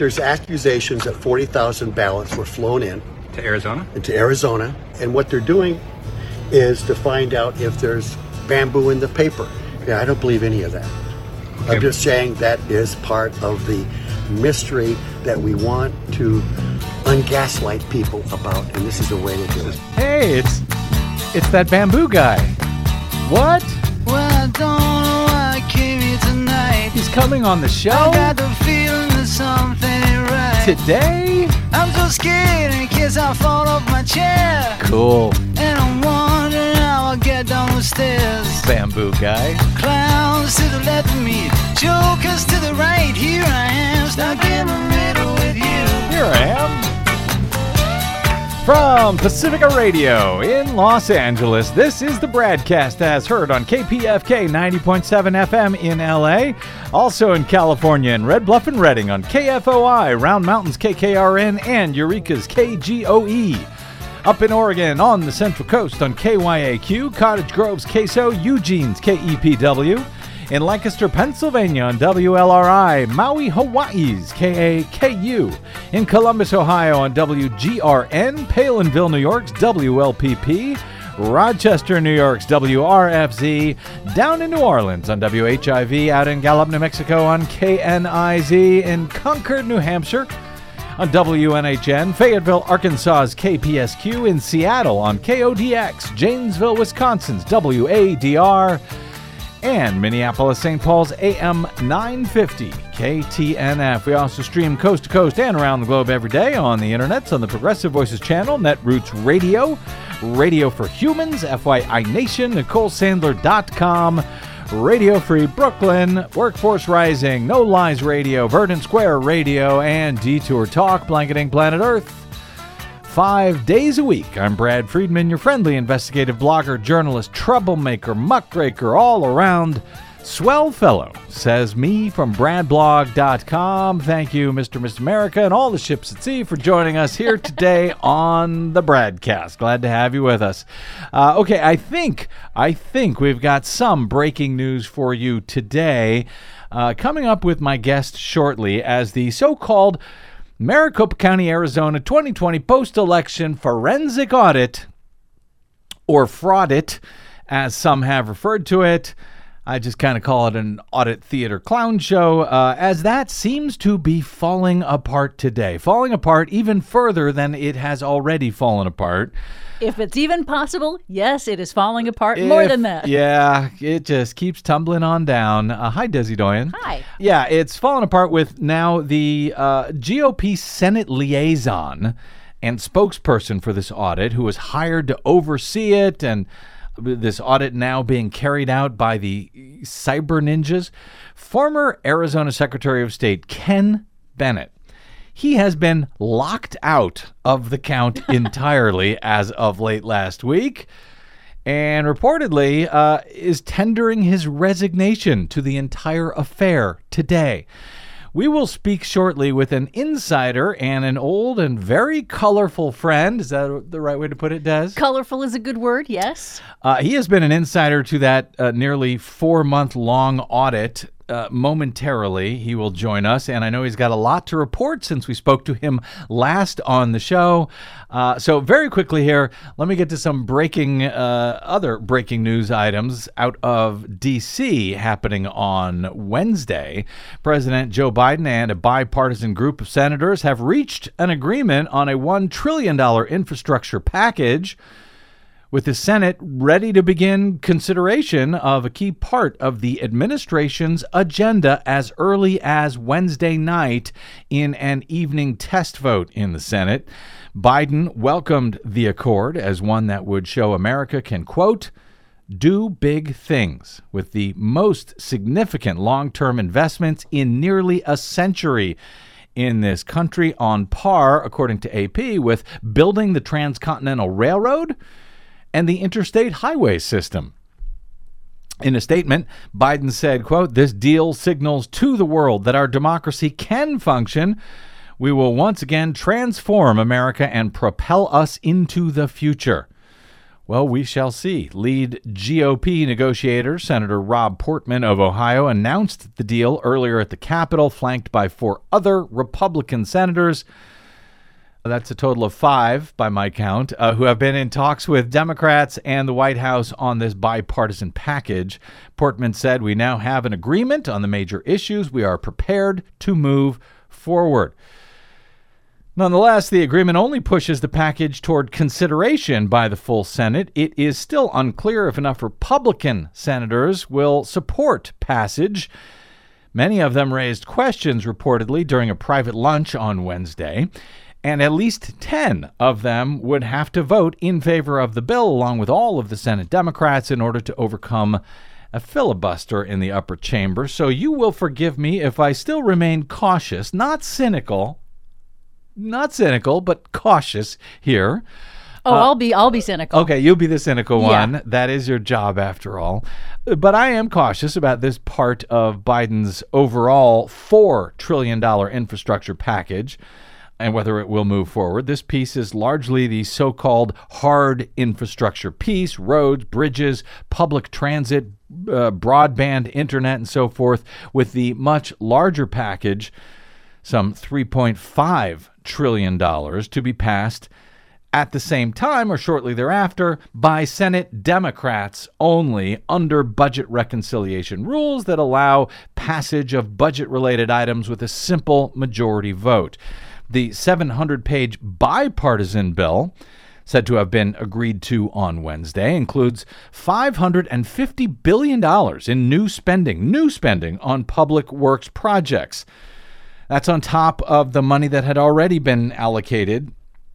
there's accusations that 40,000 ballots were flown in. To Arizona? Into Arizona. And what they're doing is to find out if there's bamboo in the paper. Yeah, I don't believe any of that. Okay. I'm just saying that is part of the mystery that we want to ungaslight people about, and this is a way to do it. Hey, it's that bamboo guy. What? Well, I don't know why I came here tonight. He's coming on the show? I got the feeling that something ain't right. Today? I'm so scared in case I fall off my chair. Cool. And I'm wondering how I'll get down the stairs. Bamboo guy. Clowns to the left of me, jokers to the right. Here I am, stuck in the middle with you. Here I am. From Pacifica Radio in Los Angeles, this is the Bradcast as heard on KPFK 90.7 FM in LA. Also in California in Red Bluff and Redding on KFOI, Round Mountains KKRN, and Eureka's KGOE. Up in Oregon on the Central Coast on KYAQ, Cottage Grove's KSO, Eugene's KEPW. In Lancaster, Pennsylvania on WLRI, Maui, Hawaii's KAKU. In Columbus, Ohio on WGRN, Palinville, New York's WLPP. Rochester, New York's WRFZ. Down in New Orleans on WHIV. Out in Gallup, New Mexico on KNIZ. In Concord, New Hampshire on WNHN. Fayetteville, Arkansas's KPSQ. In Seattle on KODX. Janesville, Wisconsin's WADR. And Minneapolis, St. Paul's AM 950 KTNF. We also stream coast to coast and around the globe every day on the internets on the Progressive Voices channel, Netroots Radio, Radio for Humans, FYI Nation, NicoleSandler.com, Radio Free Brooklyn, Workforce Rising, No Lies Radio, Verdant Square Radio, and Detour Talk, blanketing planet Earth 5 days a week. I'm Brad Friedman, your friendly investigative blogger, journalist, troublemaker, muckraker, all around swell fellow, says me from bradblog.com. Thank you, Mr. America, and all the ships at sea for joining us here today on the Bradcast. Glad to have you with us. Okay, I think we've got some breaking news for you today. Coming up with my guest shortly as the so-called Maricopa County, Arizona 2020 post-election forensic audit, or fraudit, as some have referred to it. I just kind of call it an audit theater clown show, as that seems to be falling apart today. Falling apart even further than it has already fallen apart. If it's even possible, yes, it is falling apart more than that. Yeah, it just keeps tumbling on down. Hi, Desi Doyen. Hi. Yeah, it's fallen apart with now the GOP Senate liaison and spokesperson for this audit, who was hired to oversee it, and this audit now being carried out by the cyber ninjas. Former Arizona Secretary of State Ken Bennett. He has been locked out of the count entirely as of late last week, and reportedly is tendering his resignation to the entire affair today. We will speak shortly with an insider and an old and very colorful friend. Is that the right way to put it, Des? Colorful is a good word, yes. He has been an insider to that nearly 4-month-long audit. Momentarily, he will join us, and I know he's got a lot to report since we spoke to him last on the show. So very quickly here, let me get to some other breaking news items out of D.C. happening on Wednesday. President Joe Biden and a bipartisan group of senators have reached an agreement on a $1 trillion infrastructure package, with the Senate ready to begin consideration of a key part of the administration's agenda as early as Wednesday night in an evening test vote in the Senate. Biden welcomed the accord as one that would show America can, quote, do big things with the most significant long-term investments in nearly a century in this country, on par, according to AP, with building the Transcontinental Railroad and the interstate highway system. In a statement, Biden said, quote, this deal signals to the world that our democracy can function. We will once again transform America and propel us into the future. Well, we shall see. Lead GOP negotiator Senator Rob Portman of Ohio announced the deal earlier at the Capitol, flanked by 4 other Republican senators. That's a total of 5 by my count, who have been in talks with Democrats and the White House on this bipartisan package. Portman said, "We now have an agreement on the major issues. We are prepared to move forward." Nonetheless, the agreement only pushes the package toward consideration by the full Senate. It is still unclear if enough Republican senators will support passage. Many of them raised questions reportedly during a private lunch on Wednesday, and at least 10 of them would have to vote in favor of the bill along with all of the Senate Democrats in order to overcome a filibuster in the upper chamber. So you will forgive me if I still remain cautious, not cynical, but cautious here. I'll be cynical. Okay, you'll be the cynical one. Yeah. That is your job after all. But I am cautious about this part of Biden's overall $4 trillion infrastructure package and whether it will move forward. This piece is largely the so-called hard infrastructure piece: roads, bridges, public transit, broadband internet, and so forth, with the much larger package, some $3.5 trillion, to be passed at the same time or shortly thereafter by Senate Democrats only under budget reconciliation rules that allow passage of budget-related items with a simple majority vote. The 700-page bipartisan bill, said to have been agreed to on Wednesday, includes $550 billion in new spending on public works projects. That's on top of the money that had already been allocated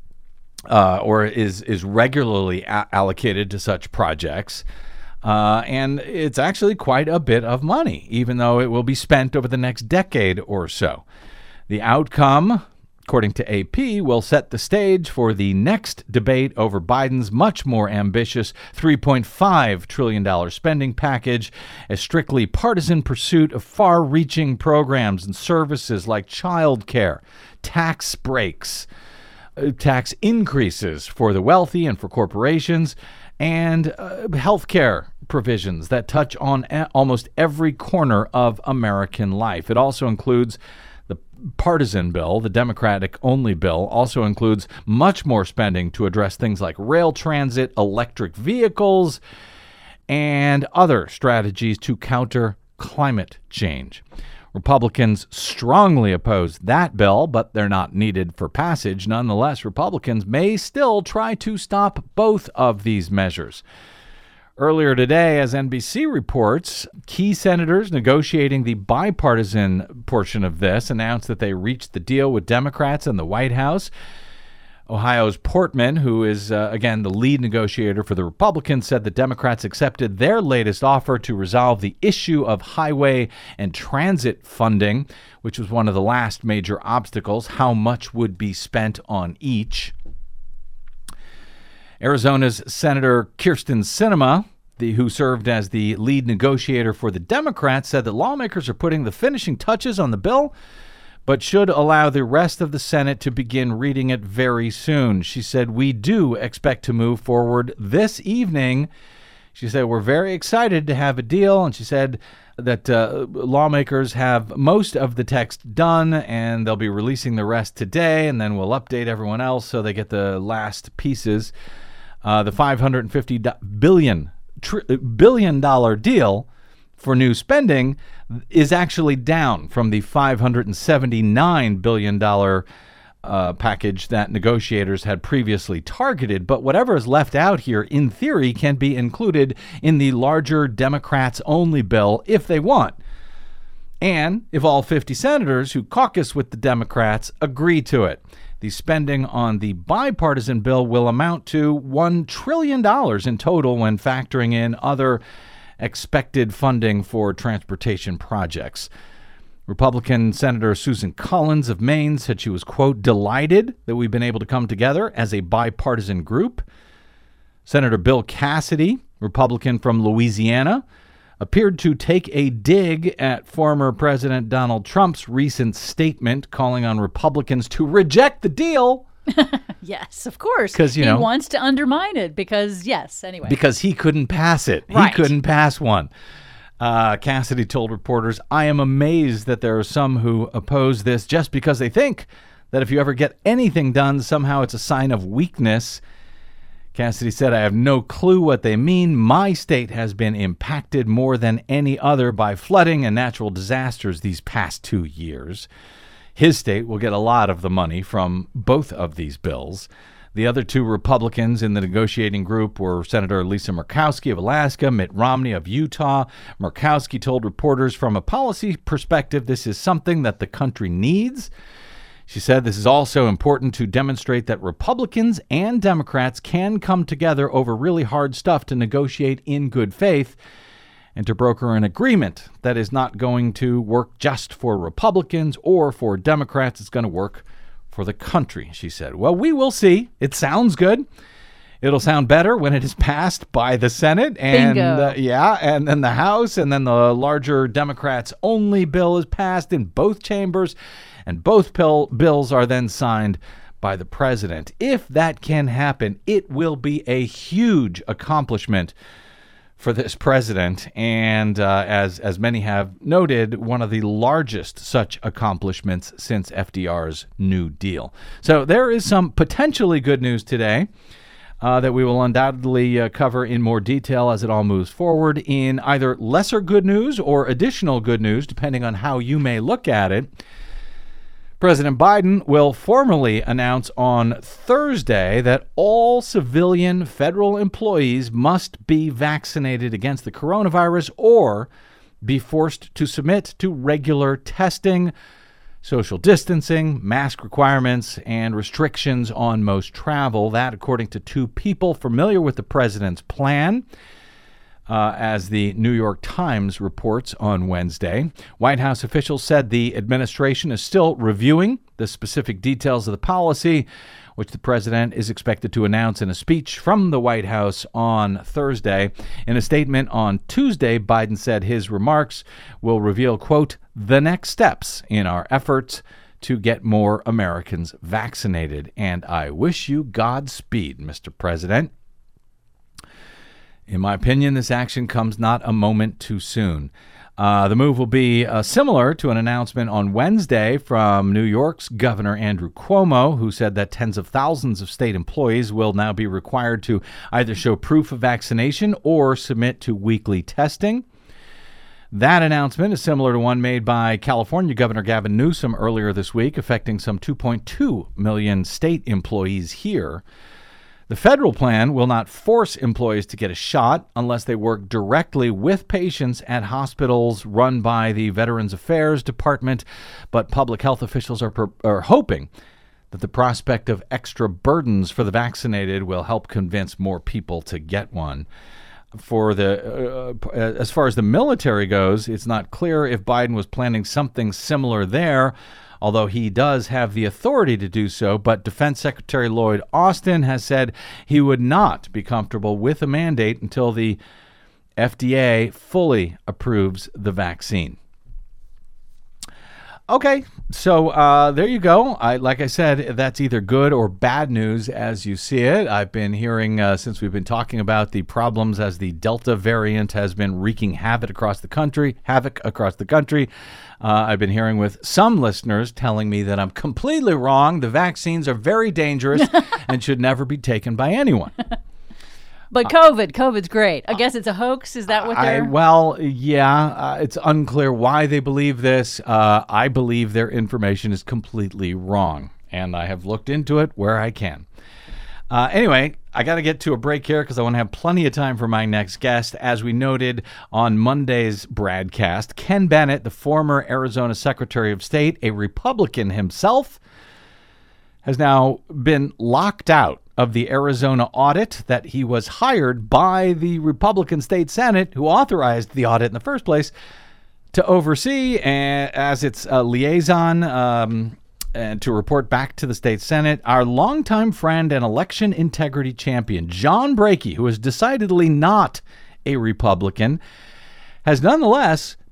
or is regularly allocated to such projects. And it's actually quite a bit of money, even though it will be spent over the next decade or so. The outcome, according to AP, will set the stage for the next debate over Biden's much more ambitious $3.5 trillion spending package, a strictly partisan pursuit of far-reaching programs and services like child care, tax breaks, tax increases for the wealthy and for corporations, and health care provisions that touch on almost every corner of American life. It also includes the partisan bill, the Democratic-only bill, also includes much more spending to address things like rail transit, electric vehicles, and other strategies to counter climate change. Republicans strongly oppose that bill, but they're not needed for passage. Nonetheless, Republicans may still try to stop both of these measures. Earlier today, as NBC reports, key senators negotiating the bipartisan portion of this announced that they reached the deal with Democrats and the White House. Ohio's Portman, who is, again, the lead negotiator for the Republicans, said the Democrats accepted their latest offer to resolve the issue of highway and transit funding, which was one of the last major obstacles. How much would be spent on each? Arizona's Senator Kyrsten Sinema, who served as the lead negotiator for the Democrats, said that lawmakers are putting the finishing touches on the bill, but should allow the rest of the Senate to begin reading it very soon. She said, "We do expect to move forward this evening." She said, "We're very excited to have a deal." And she said that lawmakers have most of the text done, and they'll be releasing the rest today, and then we'll update everyone else so they get the last pieces. The $550 billion deal for new spending is actually down from the $579 billion package that negotiators had previously targeted. But whatever is left out here, in theory, can be included in the larger Democrats-only bill if they want. And if all 50 senators who caucus with the Democrats agree to it. The spending on the bipartisan bill will amount to $1 trillion in total when factoring in other expected funding for transportation projects. Republican Senator Susan Collins of Maine said she was, quote, "delighted that we've been able to come together as a bipartisan group." Senator Bill Cassidy, Republican from Louisiana, appeared to take a dig at former President Donald Trump's recent statement calling on Republicans to reject the deal. Yes, of course. 'Cause, he wants to undermine it because, anyway. Because he couldn't pass it. Right. He couldn't pass one. Cassidy told reporters, "I am amazed that there are some who oppose this just because they think that if you ever get anything done, somehow it's a sign of weakness." Cassidy said, "I have no clue what they mean. My state has been impacted more than any other by flooding and natural disasters these past 2 years. His state will get a lot of the money from both of these bills." The other two Republicans in the negotiating group were Senator Lisa Murkowski of Alaska, Mitt Romney of Utah. Murkowski told reporters, "From a policy perspective, this is something that the country needs." She said this is also important to demonstrate that Republicans and Democrats can come together over really hard stuff to negotiate in good faith and to broker an agreement that is not going to work just for Republicans or for Democrats. It's going to work for the country, she said. Well, we will see. It sounds good. It'll sound better when it is passed by the Senate and Bingo. and then the House, and then the larger Democrats only bill is passed in both chambers, and both bills are then signed by the president. If that can happen, it will be a huge accomplishment for this president, and as many have noted, one of the largest such accomplishments since FDR's New Deal. So there is some potentially good news today that we will undoubtedly cover in more detail as it all moves forward, in either lesser good news or additional good news, depending on how you may look at it. President Biden will formally announce on Thursday that all civilian federal employees must be vaccinated against the coronavirus or be forced to submit to regular testing, social distancing, mask requirements, and restrictions on most travel. That, according to two people familiar with the president's plan. As the New York Times reports on Wednesday, White House officials said the administration is still reviewing the specific details of the policy, which the president is expected to announce in a speech from the White House on Thursday. In a statement on Tuesday, Biden said his remarks will reveal, quote, "the next steps in our efforts to get more Americans vaccinated. And I wish you Godspeed, Mr. President." In my opinion, this action comes not a moment too soon. The move will be similar to an announcement on Wednesday from New York's Governor Andrew Cuomo, who said that tens of thousands of state employees will now be required to either show proof of vaccination or submit to weekly testing. That announcement is similar to one made by California Governor Gavin Newsom earlier this week, affecting some 2.2 million state employees here. The federal plan will not force employees to get a shot unless they work directly with patients at hospitals run by the Veterans Affairs Department, but public health officials are hoping that the prospect of extra burdens for the vaccinated will help convince more people to get one. For as far as the military goes, it's not clear if Biden was planning something similar there, although he does have the authority to do so. But Defense Secretary Lloyd Austin has said he would not be comfortable with a mandate until the FDA fully approves the vaccine. Okay, so there you go. Like I said, that's either good or bad news as you see it. I've been hearing, since we've been talking about the problems as the Delta variant has been wreaking havoc across the country. I've been hearing with some listeners telling me that I'm completely wrong. The vaccines are very dangerous and should never be taken by anyone. But COVID's great. I guess it's a hoax. Is that what they're... It's unclear why they believe this. I believe their information is completely wrong, and I have looked into it where I can. Anyway, I got to get to a break here because I want to have plenty of time for my next guest. As we noted on Monday's broadcast, Ken Bennett, the former Arizona Secretary of State, a Republican himself, has now been locked out of the Arizona audit that he was hired by the Republican State Senate, who authorized the audit in the first place, to oversee as its liaison and to report back to the state Senate. Our longtime friend and election integrity champion, John Brakey, who is decidedly not a Republican, has nonetheless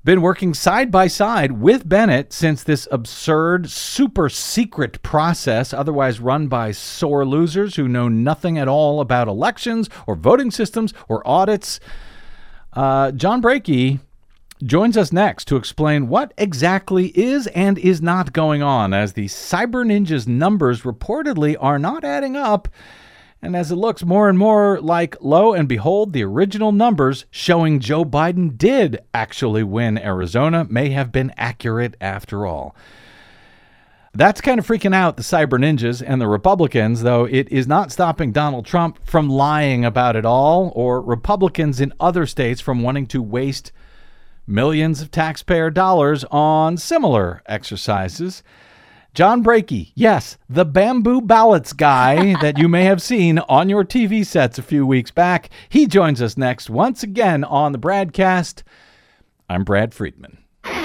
been working side by side with Bennett since this absurd, super secret process, otherwise run by sore losers who know nothing at all about elections or voting systems or audits. John Brakey joins us next to explain what exactly is and is not going on, as the Cyber Ninjas numbers reportedly are not adding up, and as it looks more and more like, lo and behold, the original numbers showing Joe Biden did actually win Arizona may have been accurate after all. That's kind of freaking out the Cyber Ninjas and the Republicans, though it is not stopping Donald Trump from lying about it all, or Republicans in other states from wanting to waste millions of taxpayer dollars on similar exercises. John Brakey, yes, the bamboo ballots guy that you may have seen on your TV sets a few weeks back. He joins us next, once again on the Bradcast. I'm Brad Friedman.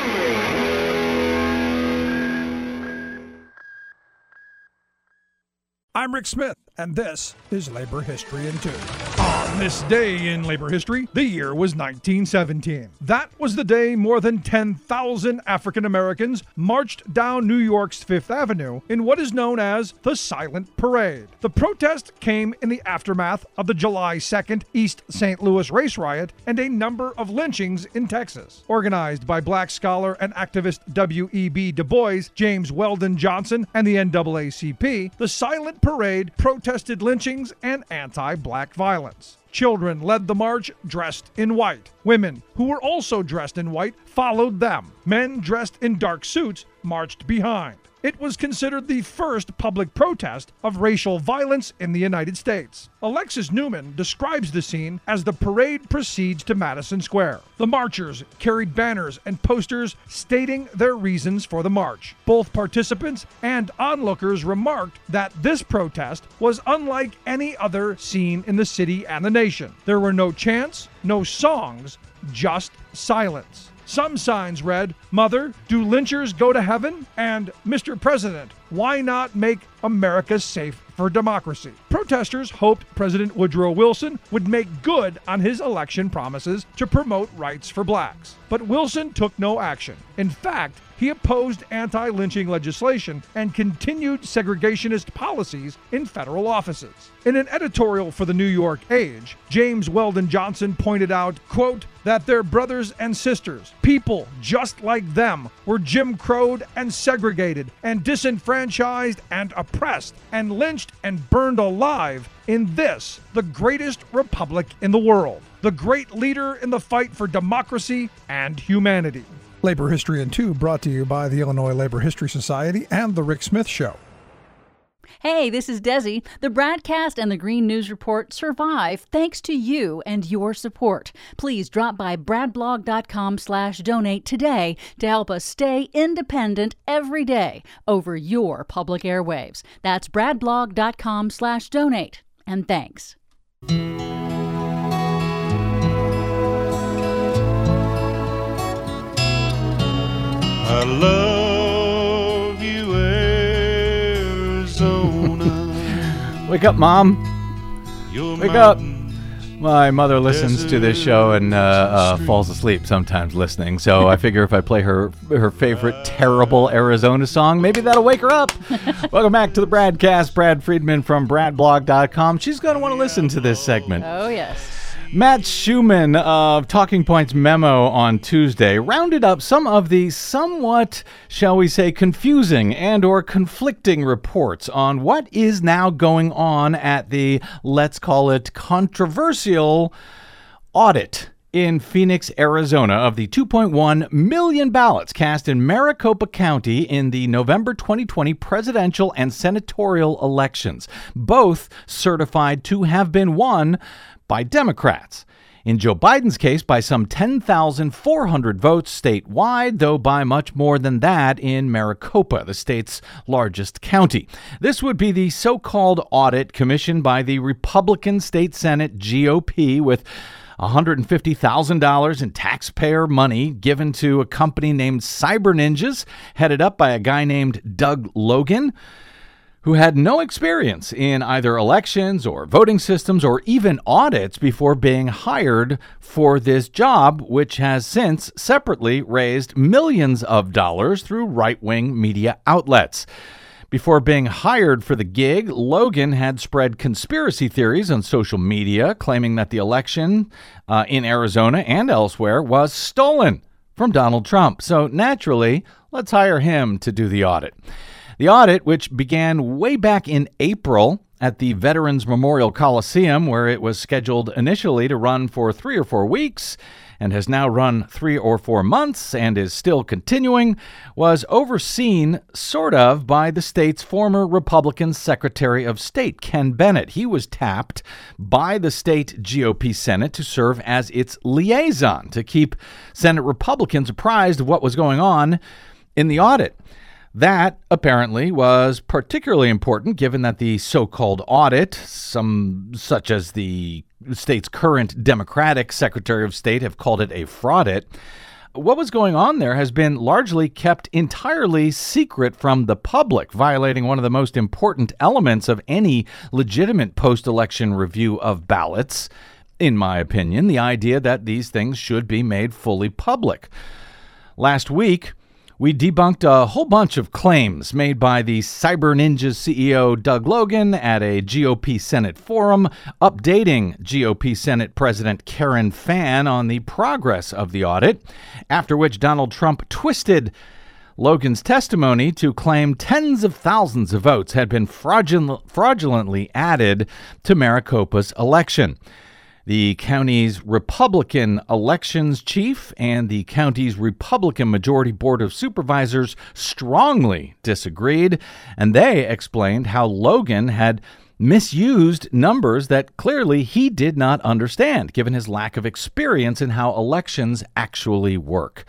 I'm Rick Smith, and this is Labor History in 2. On this day in labor history, the year was 1917. That was the day more than 10,000 African Americans marched down New York's Fifth Avenue in what is known as the Silent Parade. The protest came in the aftermath of the July 2nd East St. Louis race riot and a number of lynchings in Texas. Organized by black scholar and activist W.E.B. Du Bois, James Weldon Johnson, and the NAACP, the Silent Parade protested lynchings and anti-black violence. Children led the march dressed in white. Women, who were also dressed in white, followed them. Men dressed in dark suits marched behind. It was considered the first public protest of racial violence in the United States. Alexis Newman describes the scene as the parade proceeds to Madison Square. The marchers carried banners and posters stating their reasons for the march. Both participants and onlookers remarked that this protest was unlike any other seen in the city and the nation. There were no chants, no songs, just silence. Some signs read, "Mother, do lynchers go to heaven?" and "Mr. President, why not make America safe for democracy?" Protesters hoped President Woodrow Wilson would make good on his election promises to promote rights for blacks. But Wilson took no action. In fact, he opposed anti-lynching legislation and continued segregationist policies in federal offices. In an editorial for the New York Age, James Weldon Johnson pointed out, quote, that their brothers and sisters, people just like them, were Jim Crowed and segregated and disenfranchised and oppressed and lynched and burned alive in this, the greatest republic in the world, the great leader in the fight for democracy and humanity. Labor History in 2 brought to you by the Illinois Labor History Society and The Rick Smith Show. Hey, this is Desi. The Bradcast and the Green News Report survive thanks to you and your support. Please drop by bradblog.com/donate today to help us stay independent every day over your public airwaves. That's bradblog.com/donate. And thanks. I love you, Arizona. Wake up, Mom. Your Wake up. mountains, My mother listens to this show and falls asleep sometimes listening, so I figure if I play her favorite terrible Arizona song, maybe that'll wake her up. Welcome back to the Bradcast. Brad Friedman from bradblog.com. She's going to want to listen to this segment. Oh, yes. Matt Schumann of Talking Points Memo on Tuesday rounded up some of the somewhat, shall we say, confusing and or conflicting reports on what is now going on at the, let's call it, controversial audit in Phoenix, Arizona, of the 2.1 million ballots cast in Maricopa County in the November 2020 presidential and senatorial elections, both certified to have been won by Democrats. In Joe Biden's case, by some 10,400 votes statewide, though by much more than that in Maricopa, the state's largest county. This would be the so-called audit commissioned by the Republican State Senate GOP, with $150,000 in taxpayer money given to a company named Cyber Ninjas, headed up by a guy named Doug Logan. who had no experience in either elections or voting systems or even audits before being hired for this job, which has since separately raised millions of dollars through right-wing media outlets. Before being hired for the gig, Logan had spread conspiracy theories on social media, claiming that the election in Arizona and elsewhere was stolen from Donald Trump. So naturally, let's hire him to do the audit. The audit, which began way back in April at the Veterans Memorial Coliseum, where it was scheduled initially to run for 3 or 4 weeks and has now run 3 or 4 months and is still continuing, was overseen sort of by the state's former Republican Secretary of State, Ken Bennett. He was tapped by the state GOP Senate to serve as its liaison to keep Senate Republicans apprised of what was going on in the audit. That apparently was particularly important given that the so-called audit, such as the state's current Democratic Secretary of State have called it a fraudit. What was going on there has been largely kept entirely secret from the public, violating one of the most important elements of any legitimate post-election review of ballots, in my opinion, the idea that these things should be made fully public. Last week, we debunked a whole bunch of claims made by the Cyber Ninjas CEO Doug Logan at a GOP Senate forum, updating GOP Senate President Karen Fann on the progress of the audit, after which Donald Trump twisted Logan's testimony to claim tens of thousands of votes had been fraudulently added to Maricopa's election. The county's Republican elections chief and the county's Republican majority board of supervisors strongly disagreed, and they explained how Logan had misused numbers that clearly he did not understand, given his lack of experience in how elections actually work.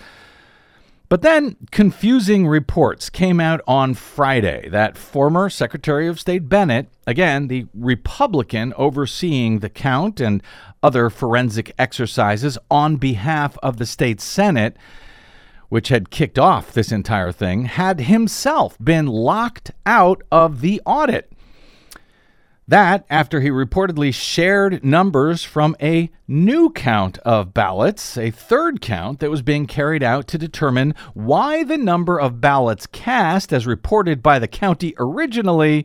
But then confusing reports came out on Friday that former Secretary of State Bennett, again, the Republican overseeing the count and other forensic exercises on behalf of the state Senate, which had kicked off this entire thing, had himself been locked out of the audit. That after he reportedly shared numbers from a new count of ballots, a third count that was being carried out to determine why the number of ballots cast, as reported by the county originally,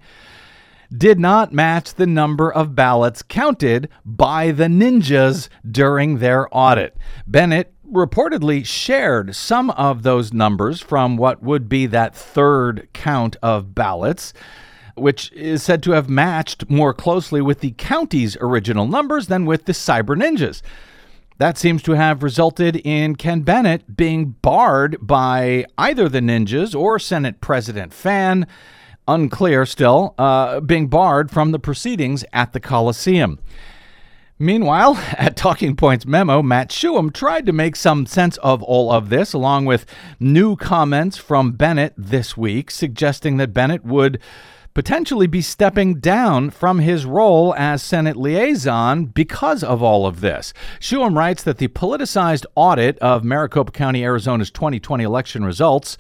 did not match the number of ballots counted by the ninjas during their audit. Bennett reportedly shared some of those numbers from what would be that third count of ballots, which is said to have matched more closely with the county's original numbers than with the Cyber Ninjas. That seems to have resulted in Ken Bennett being barred by either the Ninjas or Senate President Fann, unclear still, being barred from the proceedings at the Coliseum. Meanwhile, at Talking Points Memo, Matt Schuam tried to make some sense of all of this, along with new comments from Bennett this week, suggesting that Bennett would potentially be stepping down from his role as Senate liaison because of all of this. Schuam writes that the politicized audit of Maricopa County, Arizona's 2020 election results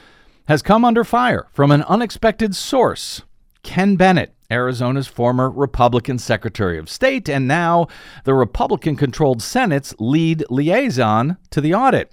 has come under fire from an unexpected source, Ken Bennett, Arizona's former Republican Secretary of State, and now the Republican-controlled Senate's lead liaison to the audit.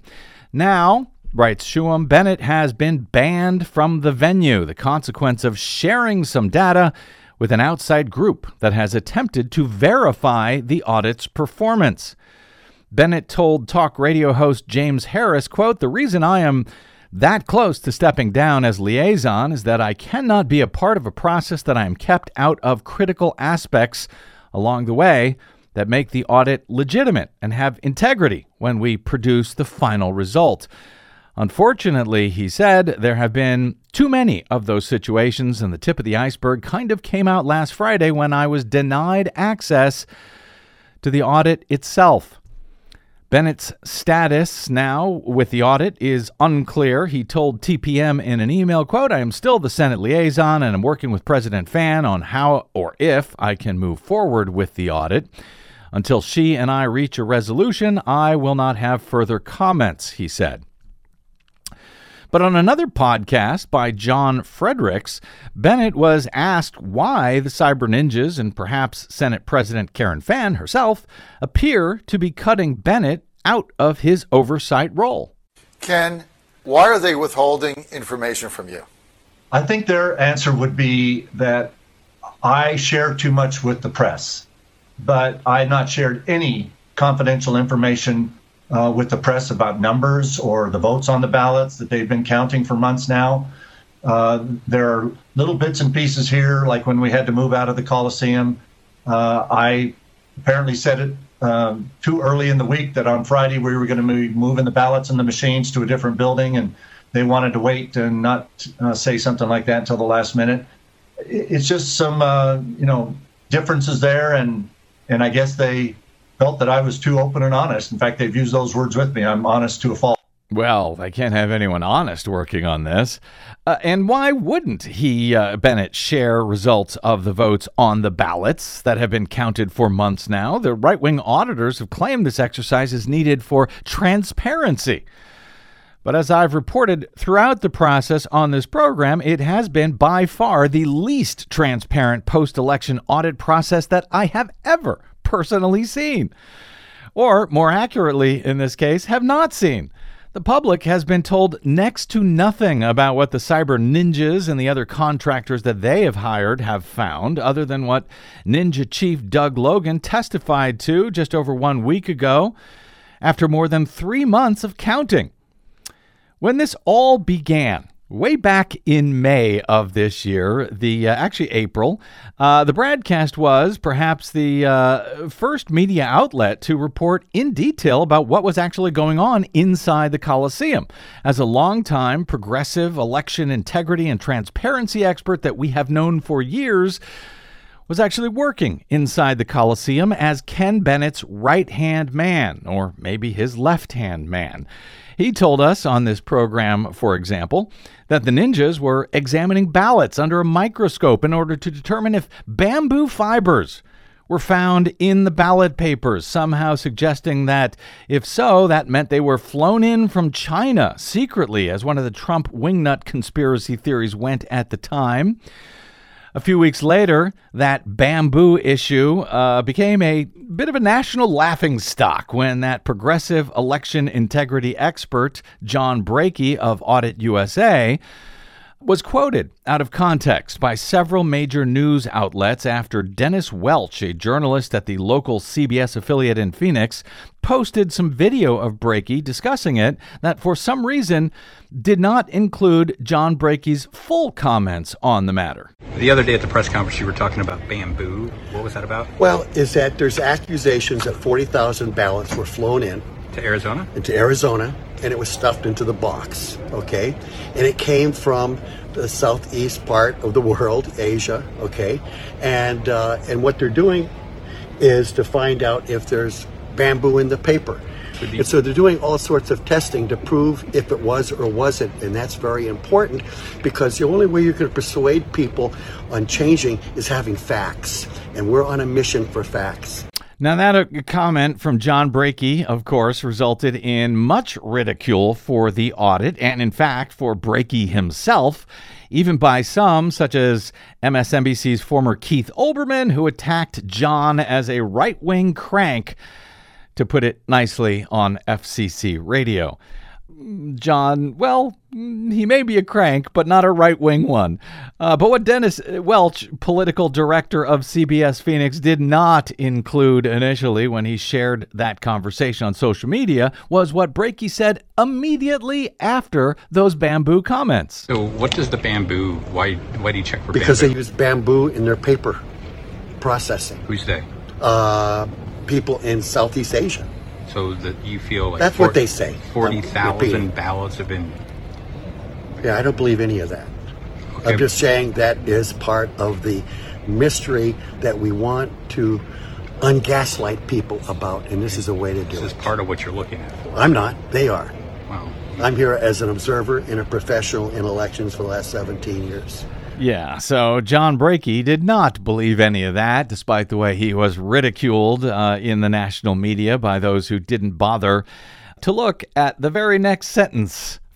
Now, writes Schuam, Bennett has been banned from the venue, the consequence of sharing some data with an outside group that has attempted to verify the audit's performance. Bennett told talk radio host James Harris, quote, "The reason I am that close to stepping down as liaison is that I cannot be a part of a process that I am kept out of critical aspects along the way that make the audit legitimate and have integrity when we produce the final result. Unfortunately," he said, "there have been too many of those situations, and the tip of the iceberg kind of came out last Friday when I was denied access to the audit itself." Bennett's status now with the audit is unclear. He told TPM in an email, quote, "I am still the Senate liaison and I'm working with President Fann on how or if I can move forward with the audit. Until she and I reach a resolution, I will not have further comments," he said. But on another podcast by John Fredericks, Bennett was asked why the cyber ninjas and perhaps Senate President Karen Fann herself appear to be cutting Bennett out of his oversight role. Ken, why are they withholding information from you? I think their answer would be that I share too much with the press, but I have not shared any confidential information with the press about numbers or the votes on the ballots that they've been counting for months now. There are little bits and pieces here, like when we had to move out of the Coliseum. I apparently said it too early in the week that on Friday we were going to be moving the ballots and the machines to a different building, and they wanted to wait and not say something like that until the last minute. It's just some, differences there, and I guess they felt that I was too open and honest. In fact, they've used those words with me. I'm honest to a fault. Well, they can't have anyone honest working on this. And why wouldn't he, Bennett, share results of the votes on the ballots that have been counted for months now? The right-wing auditors have claimed this exercise is needed for transparency. But as I've reported throughout the process on this program, it has been by far the least transparent post-election audit process that I have ever personally seen. Or, more accurately in this case, have not seen. The public has been told next to nothing about what the cyber ninjas and the other contractors that they have hired have found, other than what Ninja Chief Doug Logan testified to just over 1 week ago after more than 3 months of counting. When this all began, way back in May of this year, actually April, the Bradcast was perhaps the first media outlet to report in detail about what was actually going on inside the Coliseum. As a longtime progressive election integrity and transparency expert that we have known for years, was actually working inside the Coliseum as Ken Bennett's right-hand man, or maybe his left-hand man. He told us on this program, for example, that the ninjas were examining ballots under a microscope in order to determine if bamboo fibers were found in the ballot papers, somehow suggesting that if so, that meant they were flown in from China secretly, as one of the Trump wingnut conspiracy theories went at the time. A few weeks later, that bamboo issue became a bit of a national laughingstock when that progressive election integrity expert, John Brakey of Audit USA, was quoted out of context by several major news outlets after Dennis Welch, a journalist at the local CBS affiliate in Phoenix, posted some video of Brakey discussing it that for some reason did not include John Brakey's full comments on the matter. The other day at the press conference, you were talking about bamboo. What was that about? Well, is that there's accusations that 40,000 ballots were flown in. To Arizona? Into Arizona, and it was stuffed into the box, okay? And it came from the southeast part of the world, Asia, okay? And what they're doing is to find out if there's bamboo in the paper. And so they're doing all sorts of testing to prove if it was or wasn't, and that's very important because the only way you're going to persuade people on changing is having facts, and we're on a mission for facts. Now, that comment from John Brakey, of course, resulted in much ridicule for the audit and, in fact, for Brakey himself, even by some, such as MSNBC's former Keith Olbermann, who attacked John as a right-wing crank, to put it nicely, on FCC radio. John, well, he may be a crank, but not a right-wing one. But what Dennis Welch, political director of CBS Phoenix, did not include initially when he shared that conversation on social media was what Brakey said immediately after those bamboo comments. So what does the bamboo, why do you check for because bamboo? They use bamboo in their paper processing. Who's they? People in Southeast Asia. So that you feel like that's what they say. 40,000 ballots have been... Yeah, I don't believe any of that. Okay. I'm just saying that is part of the mystery that we want to ungaslight people about, and this is a way to do it. This is part of what you're looking at. I'm not. They are. Wow. I'm here as an observer and a professional in elections for the last 17 years. Yeah, so John Brakey did not believe any of that, despite the way he was ridiculed in the national media by those who didn't bother to look at the very next sentence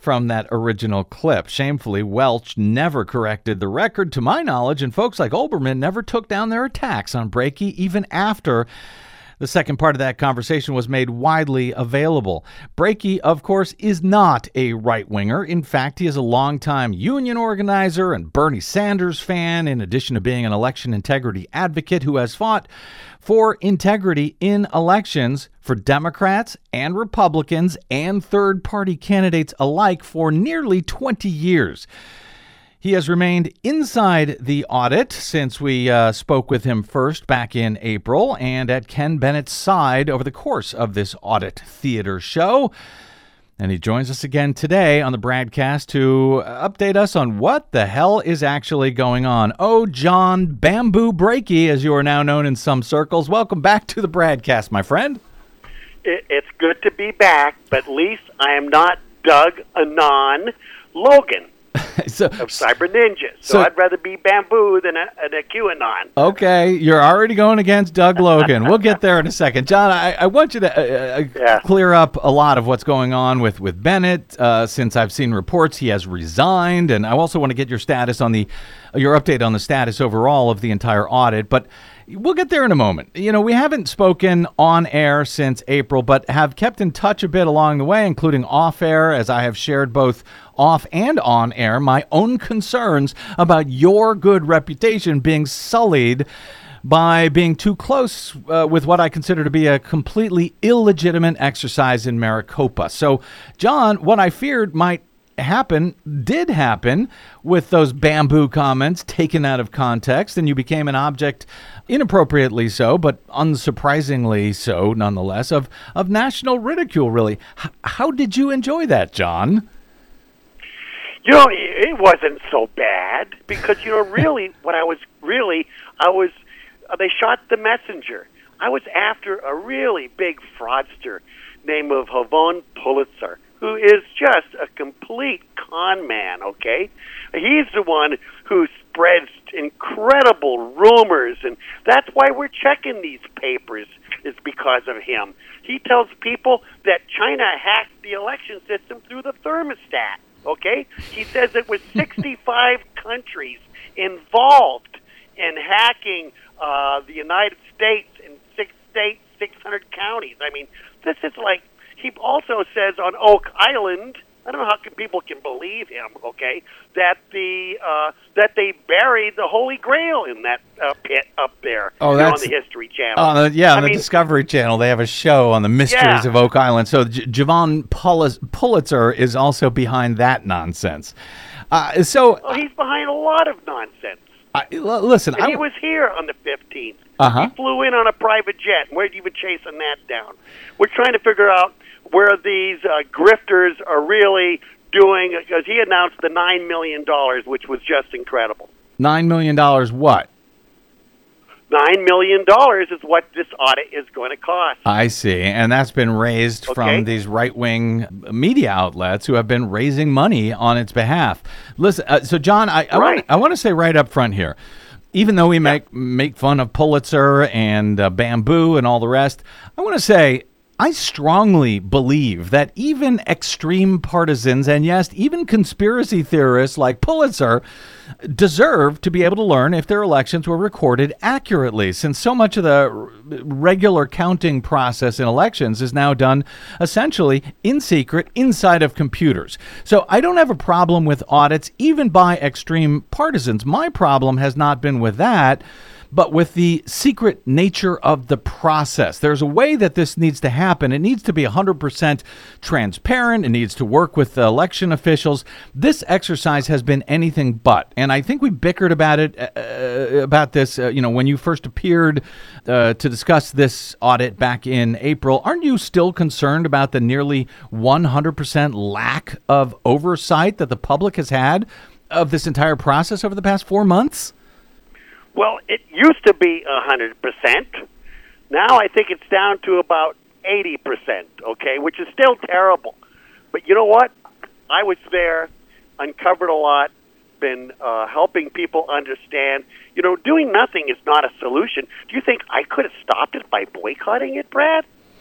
from that original clip. Shamefully, Welch never corrected the record, to my knowledge, and folks like Olbermann never took down their attacks on Brakey even after the second part of that conversation was made widely available. Brakey, of course, is not a right-winger. In fact, he is a longtime union organizer and Bernie Sanders fan, in addition to being an election integrity advocate who has fought for integrity in elections for Democrats and Republicans and third-party candidates alike for nearly 20 years. He has remained inside the audit since we spoke with him first back in April, and at Ken Bennett's side over the course of this audit theater show. And he joins us again today on the broadcast to update us on what the hell is actually going on. Oh, John Bamboo Brakey, as you are now known in some circles. Welcome back to the broadcast, my friend. It's good to be back, but at least I am not Doug Anon Logan. Of Cyber Ninjas. So I'd rather be Bamboo than a QAnon. Okay, you're already going against Doug Logan. We'll get there in a second. John, I want you to clear up a lot of what's going on with Bennett. Since I've seen reports he has resigned, and I also want to get your status on your update on the status overall of the entire audit. But we'll get there in a moment. You know, we haven't spoken on air since April, but have kept in touch a bit along the way, including off air, as I have shared both off and on air my own concerns about your good reputation being sullied by being too close with what I consider to be a completely illegitimate exercise in Maricopa. So, John, what I feared might happen did happen with those bamboo comments taken out of context, and you became an object, inappropriately so, but unsurprisingly so nonetheless, of national ridicule, really. How did you enjoy that, John? You know, it wasn't so bad because, you know, really, they shot the messenger. I was after a really big fraudster named of Havon Pulitzer, who is just a complete con man, okay? He's the one who spreads incredible rumors, and that's why we're checking these papers, is because of him. He tells people that China hacked the election system through the thermostat, okay? He says it was 65 countries involved in hacking the United States in 6 states, 600 counties. I mean, this is like, he also says on Oak Island, I don't know how people can believe him, okay, that that they buried the Holy Grail in that pit up there on the History Channel. On the Discovery Channel, they have a show on the mysteries of Oak Island. So Javon Pulitzer is also behind that nonsense. He's behind a lot of nonsense. Listen, he was here on the 15th. He flew in on a private jet. We're even chasing that down. We're trying to figure out where these grifters are really doing, because he announced the $9 million, which was just incredible. $9 million what? $9 million is what this audit is going to cost. I see. And that's been raised from these right-wing media outlets who have been raising money on its behalf. Listen, so John, I want to say right up front here, even though we make fun of Pulitzer and Bamboo and all the rest, I want to say I strongly believe that even extreme partisans and, yes, even conspiracy theorists like Pulitzer deserve to be able to learn if their elections were recorded accurately, since so much of the regular counting process in elections is now done essentially in secret inside of computers. So I don't have a problem with audits, even by extreme partisans. My problem has not been with that, but with the secret nature of the process. There's a way that this needs to happen. It needs to be 100% transparent. It needs to work with the election officials. This exercise has been anything but. And I think we bickered about this, when you first appeared to discuss this audit back in April. Aren't you still concerned about the nearly 100% lack of oversight that the public has had of this entire process over the past 4 months? Well, it used to be 100%. Now I think it's down to about 80%, okay, which is still terrible. But you know what? I was there, uncovered a lot, been helping people understand. You know, doing nothing is not a solution. Do you think I could have stopped it by boycotting it, Brad?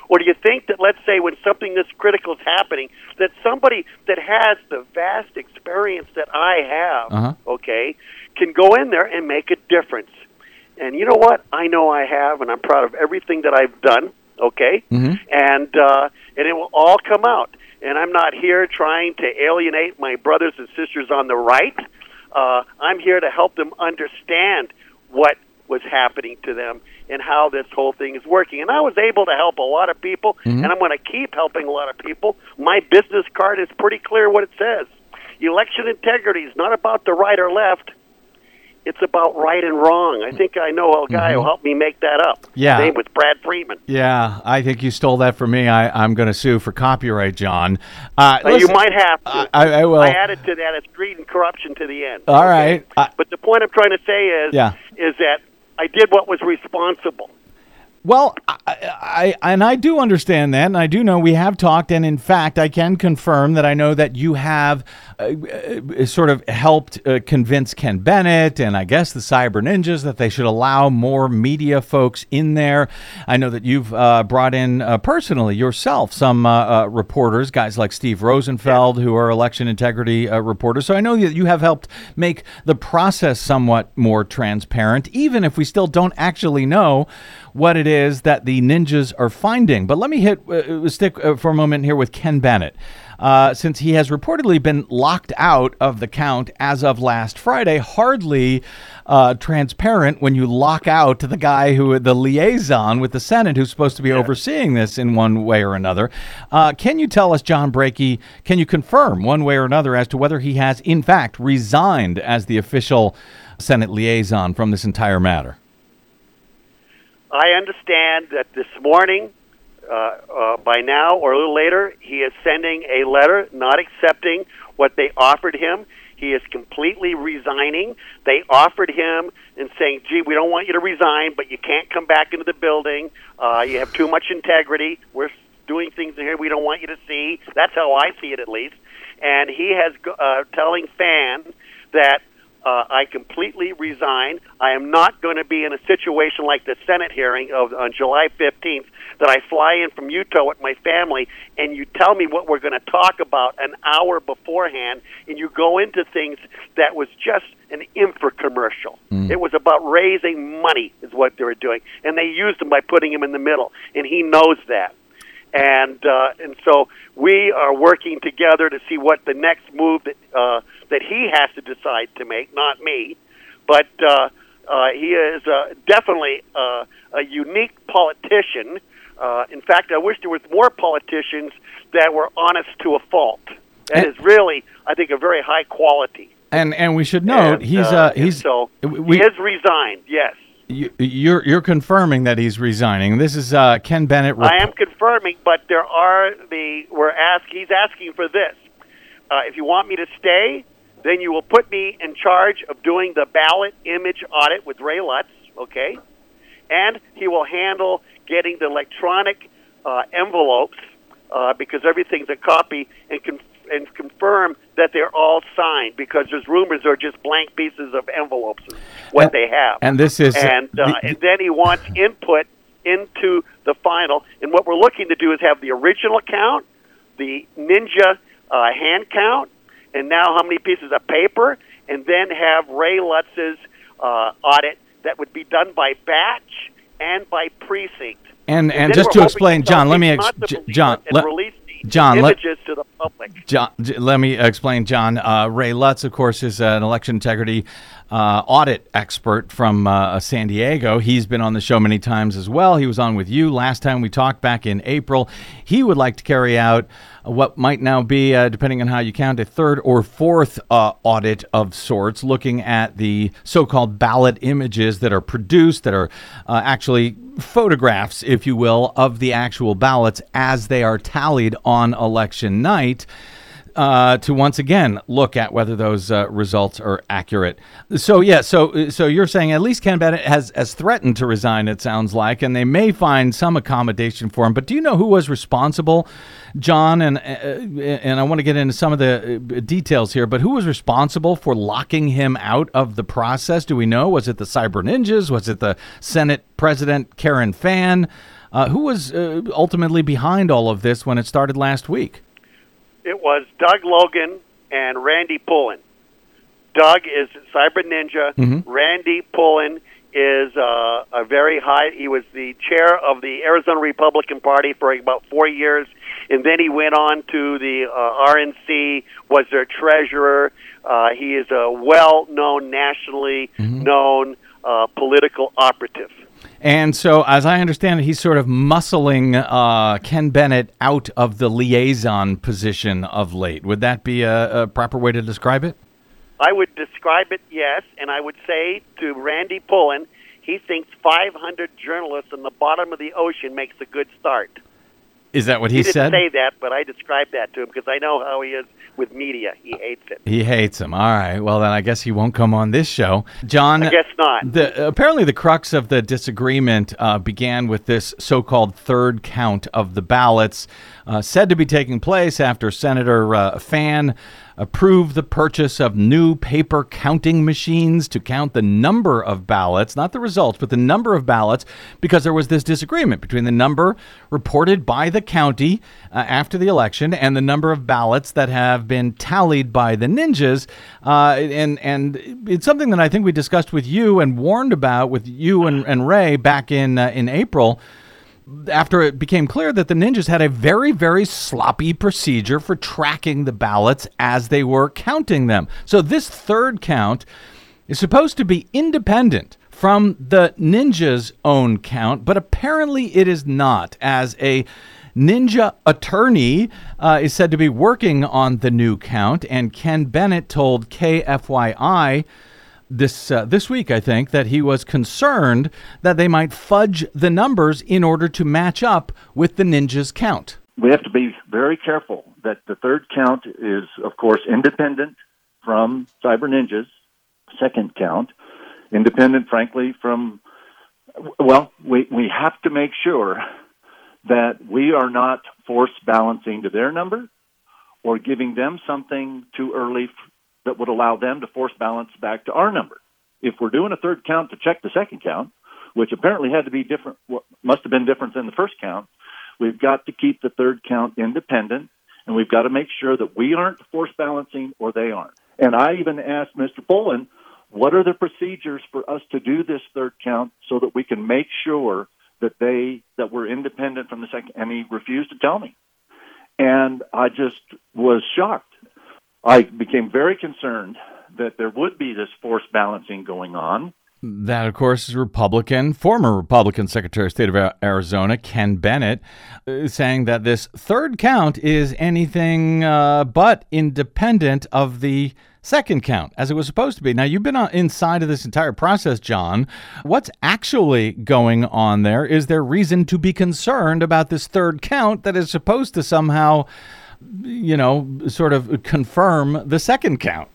Or do you think that, let's say, when something this critical is happening, that somebody that has the vast experience that I have, okay, can go in there and make a difference? And you know what? I know I have, and I'm proud of everything that I've done, okay? And it will all come out. And I'm not here trying to alienate my brothers and sisters on the right. I'm here to help them understand what was happening to them and how this whole thing is working. And I was able to help a lot of people, and I'm going to keep helping a lot of people. My business card is pretty clear what it says. Election integrity is not about the right or left. It's about right and wrong. I think I know a guy who helped me make that up. Yeah. His name was Brad Friedman. Yeah, I think you stole that from me. I'm going to sue for copyright, John. You might have to. I will. I added to that. It's greed and corruption to the end. All right. But the point I'm trying to say is that I did what was responsible. Well, I do understand that, and I do know we have talked, and in fact, I can confirm that I know that you have sort of helped convince Ken Bennett and I guess the Cyber Ninjas that they should allow more media folks in there. I know that you've brought in personally yourself some reporters, guys like Steve Rosenfeld, who are election integrity reporters. So I know that you have helped make the process somewhat more transparent, even if we still don't actually know what it is that the ninjas are finding. But let me stick for a moment here with Ken Bennett. Since he has reportedly been locked out of the count as of last Friday, hardly transparent when you lock out the guy the liaison with the Senate who's supposed to be overseeing this in one way or another. Can you tell us, John Brakey, can you confirm one way or another as to whether he has in fact resigned as the official Senate liaison from this entire matter? I understand that this morning, by now or a little later, he is sending a letter not accepting what they offered him. He is completely resigning. They offered him and saying, gee, we don't want you to resign, but you can't come back into the building. You have too much integrity. We're doing things in here we don't want you to see. That's how I see it, at least. And he has telling fans that I completely resign. I am not going to be in a situation like the Senate hearing on July 15th that I fly in from Utah with my family and you tell me what we're going to talk about an hour beforehand and you go into things that was just an infomercial. It was about raising money is what they were doing. And they used him by putting him in the middle. And he knows that. And so we are working together to see what the next move that he has to decide to make, not me. But he is definitely a unique politician. In fact, I wish there was more politicians that were honest to a fault. That is really, I think, a very high quality. And we should note he has resigned. Yes. You're confirming that he's resigning. This is Ken Bennett. I am confirming, but he's asking for this. If you want me to stay, then you will put me in charge of doing the ballot image audit with Ray Lutz, okay? And he will handle getting the electronic envelopes because everything's a copy and confirm that they're all signed because there's rumors they're just blank pieces of envelopes is what they have. And this is and then he wants input into the final. And what we're looking to do is have the original count, the Ninja hand count, and now how many pieces of paper, and then have Ray Lutz's audit that would be done by batch and by precinct. And just to explain, John, let me images to the public. John, let me explain, John. Ray Lutz, of course, is an election integrity audit expert from San Diego. He's been on the show many times as well. He was on with you last time we talked back in April. He would like to carry out what might now be, depending on how you count, a third or fourth audit of sorts, looking at the so-called ballot images that are produced, that are actually photographs, if you will, of the actual ballots as they are tallied on election night. to once again look at whether those results are accurate. So you're saying at least Ken Bennett has threatened to resign, it sounds like, and they may find some accommodation for him. But do you know who was responsible, John? And I want to get into some of the details here, but who was responsible for locking him out of the process? Do we know? Was it the Cyber Ninjas? Was it the Senate President Karen Fann? Who was ultimately behind all of this when it started last week? It was Doug Logan and Randy Pullen. Doug is Cyber Ninja. Mm-hmm. Randy Pullen is a very high. He was the chair of the Arizona Republican Party for about 4 years, and then he went on to the RNC, was their treasurer. He is a well-known, nationally known political operative. And so, as I understand it, he's sort of muscling Ken Bennett out of the liaison position of late. Would that be a proper way to describe it? I would describe it, yes, and I would say to Randy Pullen, he thinks 500 journalists in the bottom of the ocean makes a good start. Is that what he said? He didn't say that, but I described that to him because I know how he is with media. He hates it. He hates him. All right. Well, then I guess he won't come on this show. John, I guess not. Apparently the crux of the disagreement began with this so-called third count of the ballots said to be taking place after Senator Fann approved the purchase of new paper counting machines to count the number of ballots, not the results, but the number of ballots, because there was this disagreement between the number reported by the county after the election and the number of ballots that have been tallied by the ninjas. And it's something that I think we discussed with you and warned about with you and Ray back in April, after it became clear that the ninjas had a very, very sloppy procedure for tracking the ballots as they were counting them. So this third count is supposed to be independent from the ninjas' own count, but apparently it is not, as a ninja attorney is said to be working on the new count, and Ken Bennett told KFYI this week, I think, that he was concerned that they might fudge the numbers in order to match up with the ninjas' count. We have to be very careful that the third count is, of course, independent from Cyber Ninjas' second count, independent, frankly, from, well, we have to make sure that we are not force balancing to their number or giving them something too early that would allow them to force balance back to our number. If we're doing a third count to check the second count, which apparently had to be different, must have been different than the first count, we've got to keep the third count independent, and we've got to make sure that we aren't force balancing or they aren't. And I even asked Mr. Pullen, what are the procedures for us to do this third count so that we can make sure that we're independent from the second? And he refused to tell me. And I just was shocked. I became very concerned that there would be this force balancing going on. That, of course, is former Republican Secretary of State of Arizona, Ken Bennett, saying that this third count is anything but independent of the second count, as it was supposed to be. Now, you've been inside of this entire process, John. What's actually going on there? Is there reason to be concerned about this third count that is supposed to somehow, sort of confirm the second count?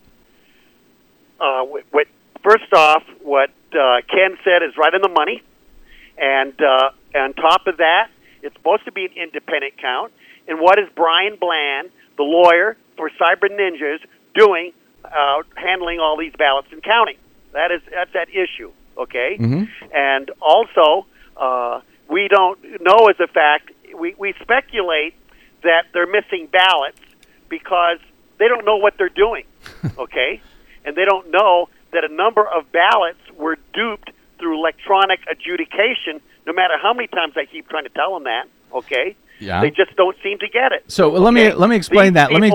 First off, what Ken said is right on the money. And on top of that, it's supposed to be an independent count. And what is Brian Bland, the lawyer for Cyber Ninjas, doing handling all these ballots and counting? That's that issue, okay? Mm-hmm. And also, we don't know as a fact, we speculate that they're missing ballots because they don't know what they're doing, okay? And they don't know that a number of ballots were duped through electronic adjudication, no matter how many times I keep trying to tell them that, okay? Yeah. They just don't seem to get it. So let me explain that. Let me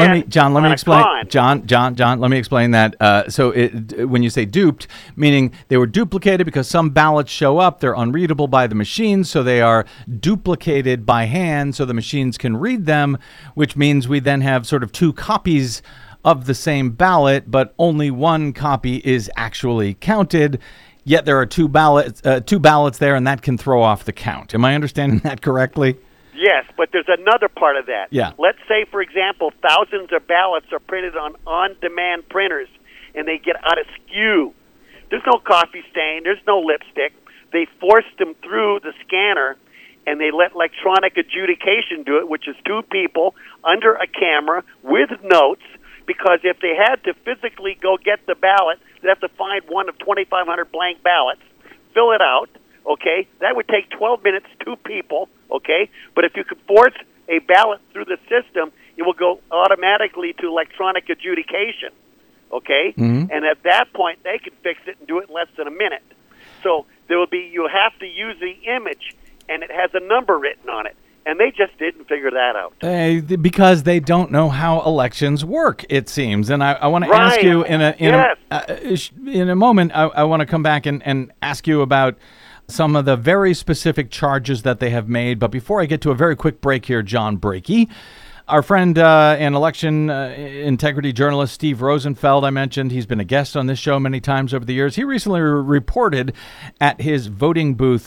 explain that. So when you say duped, meaning they were duplicated because some ballots show up, they're unreadable by the machines, so they are duplicated by hand so the machines can read them, which means we then have sort of two copies of the same ballot, but only one copy is actually counted. Yet there are two ballots there, and that can throw off the count. Am I understanding that correctly? Yes, but there's another part of that. Yeah. Let's say, for example, thousands of ballots are printed on on-demand printers, and they get out of skew. There's no coffee stain. There's no lipstick. They forced them through the scanner, and they let electronic adjudication do it, which is two people under a camera with notes, because if they had to physically go get the ballot, they'd have to find one of 2,500 blank ballots, fill it out, okay? That would take 12 minutes, two people, okay? But if you could force a ballot through the system, it will go automatically to electronic adjudication, okay? Mm-hmm. And at that point, they can fix it and do it in less than a minute. So there will be, you have to use the image, and it has a number written on it. And they just didn't figure that out. Because they don't know how elections work, it seems. And I want to Right. ask you in Yes. a moment, I want to come back and ask you about some of the very specific charges that they have made. But before I get to a very quick break here, John Brakey, our friend and election integrity journalist Steve Rosenfeld, I mentioned, he's been a guest on this show many times over the years. He recently reported at his voting booth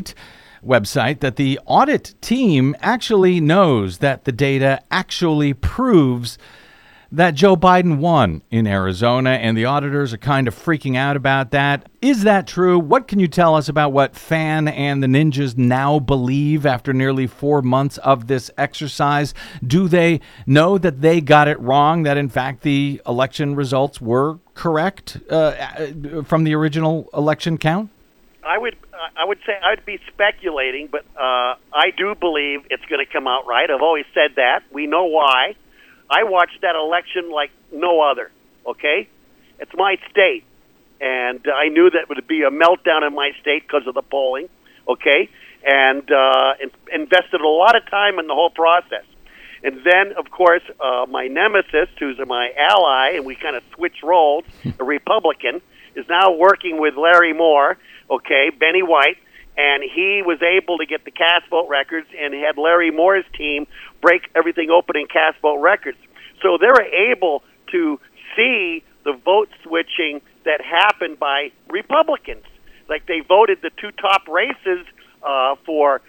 website that the audit team actually knows that the data actually proves that Joe Biden won in Arizona, and the auditors are kind of freaking out about that. Is that true? What can you tell us about what Fan and the Ninjas now believe after nearly 4 months of this exercise? Do they know that they got it wrong, that in fact the election results were correct from the original election count? I would say I'd be speculating, but I do believe it's going to come out right. I've always said that. We know why. I watched that election like no other, okay? It's my state, and I knew that would be a meltdown in my state because of the polling, okay? And invested a lot of time in the whole process. And then, of course, my nemesis, who's my ally, and we kind of switched roles, a Republican, is now working with Larry Moore, okay, Benny White, and he was able to get the cast vote records and had Larry Moore's team break everything open in cast vote records. So they were able to see the vote switching that happened by Republicans. Like they voted the two top races for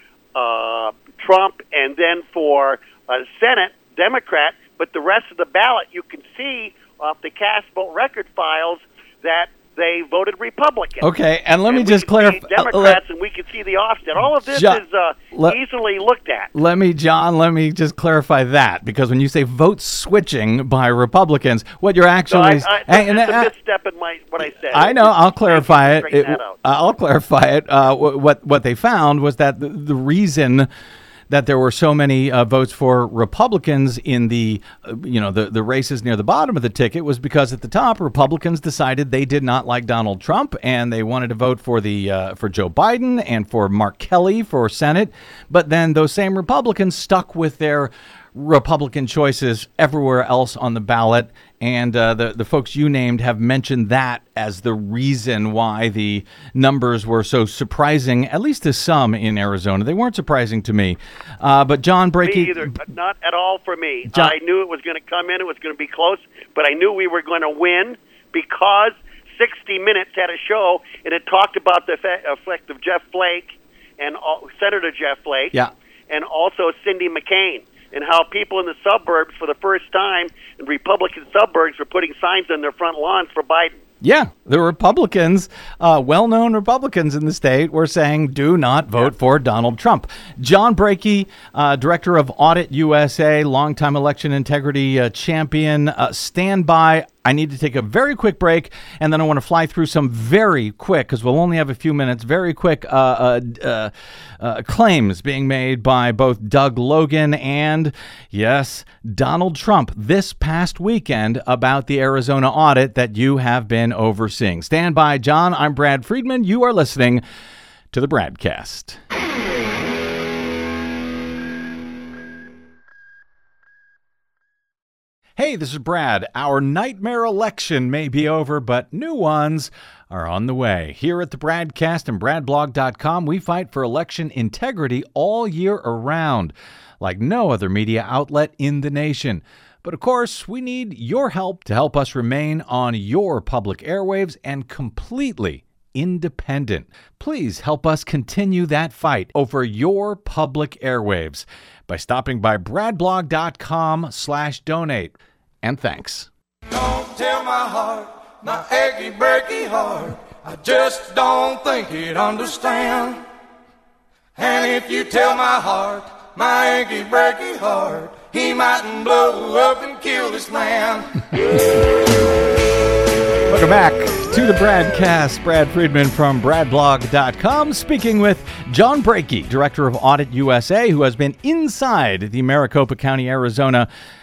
Trump and then for Senate, Democrat, but the rest of the ballot, you can see off the cast vote record files that they voted Republican. Okay, and let me just clarify. Democrats, and we can see the offset. All of this is easily looked at. Let me just clarify that, because when you say vote switching by Republicans, what you're actually... It's a misstep in what I said. I know, I'll clarify it. I'll clarify it. What they found was that the reason that there were so many votes for Republicans in the races near the bottom of the ticket was because at the top, Republicans decided they did not like Donald Trump and they wanted to vote for for Joe Biden and for Mark Kelly for Senate. But then those same Republicans stuck with their Republican choices everywhere else on the ballot. And the folks you named have mentioned that as the reason why the numbers were so surprising, at least to some in Arizona. They weren't surprising to me. But John Brakey... Me either. Not at all for me. I knew it was going to come in. It was going to be close. But I knew we were going to win because 60 Minutes had a show, and it talked about the effect of Jeff Flake and Senator Jeff Flake, and also Cindy McCain, and how people in the suburbs, for the first time, in Republican suburbs, were putting signs on their front lawns for Biden. Yeah, the Republicans, well-known Republicans in the state, were saying, do not vote for Donald Trump. John Brakey, Director of Audit USA, longtime election integrity champion. Stand by. I need to take a very quick break, and then I want to fly through some very quick, because we'll only have a few minutes, very quick claims being made by both Doug Logan and, yes, Donald Trump this past weekend about the Arizona audit that you have been overseeing. Stand by, John. I'm Brad Friedman. You are listening to the Bradcast. Hey, this is Brad. Our nightmare election may be over, but new ones are on the way. Here at the Bradcast and BradBlog.com, we fight for election integrity all year around, like no other media outlet in the nation. But of course, we need your help to help us remain on your public airwaves and completely independent. Please help us continue that fight over your public airwaves by stopping by bradblog.com/donate. And thanks. Don't tell my heart, my achy, breaky heart, I just don't think he'd understand. And if you tell my heart, my achy, breaky heart, he mightn't blow up and kill this man. Welcome back to the Bradcast. Brad Friedman from bradblog.com speaking with John Brakey, Director of Audit USA, who has been inside the Maricopa County, Arizona